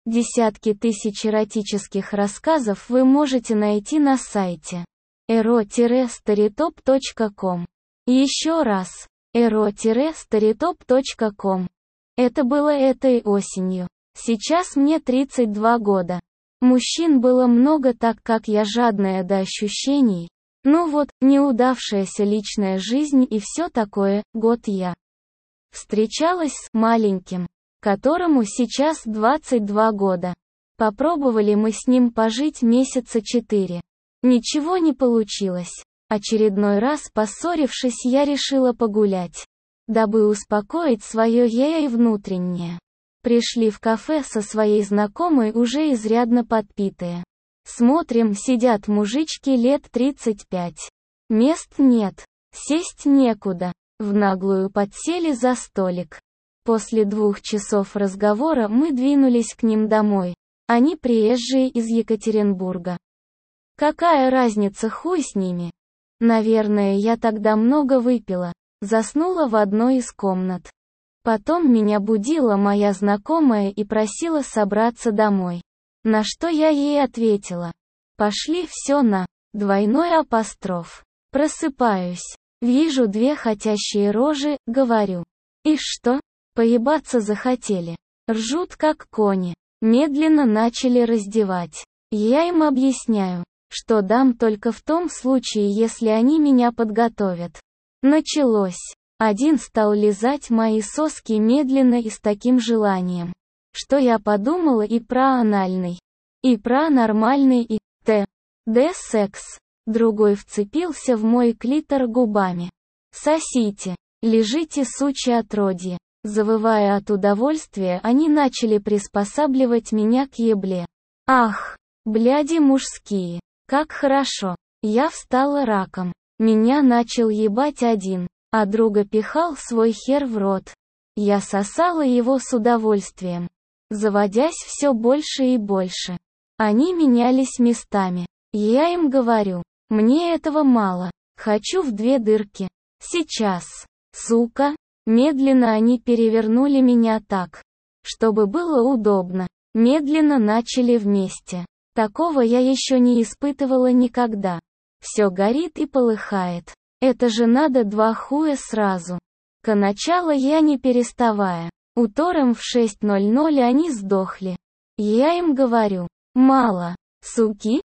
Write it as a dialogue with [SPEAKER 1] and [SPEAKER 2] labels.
[SPEAKER 1] Десятки тысяч эротических рассказов вы можете найти на сайте ero-storytop.com. Еще раз, ero-storytop.com. Это было этой осенью. Сейчас мне 32 года. Мужчин было много, так как я жадная до ощущений. Ну вот, неудавшаяся личная жизнь и все такое. Год я встречалась с маленьким, которому сейчас 22 года. Попробовали мы с ним пожить месяца 4. Ничего не получилось. Очередной раз поссорившись, я решила погулять, дабы успокоить свое «я» и внутреннее. Пришли в кафе со своей знакомой, уже изрядно подпитые. Смотрим, сидят мужички лет 35. Мест нет, сесть некуда. В наглую подсели за столик. После 2 часов разговора мы двинулись к ним домой. Они приезжие из Екатеринбурга. Какая разница, хуй с ними. Наверное, я тогда много выпила. Заснула в одной из комнат. Потом меня будила моя знакомая и просила собраться домой. На что я ей ответила: пошли все на двойной апостроф. Просыпаюсь. Вижу 2 хотящие рожи, говорю: и что? Поебаться захотели. Ржут как кони. Медленно начали раздевать. Я им объясняю, что дам только в том случае, если они меня подготовят. Началось. Один стал лизать мои соски медленно и с таким желанием, что я подумала и про анальный, и про нормальный, и секс. Другой вцепился в мой клитор губами. Сосите, лежите, сучьи отродье. Завывая от удовольствия, они начали приспосабливать меня к ебле. Ах, бляди мужские, как хорошо. Я встала раком. Меня начал ебать один, а друга пихал свой хер в рот. Я сосала его с удовольствием, заводясь все больше и больше. Они менялись местами. Я им говорю: мне этого мало, хочу в 2 дырки. Сейчас. Сука. Медленно они перевернули меня так, чтобы было удобно. Медленно начали вместе. Такого я еще не испытывала никогда. Все горит и полыхает. Это же надо 2 хуя сразу. Кончала я не переставая. Утром в 6:00 они сдохли. Я им говорю: мало, суки,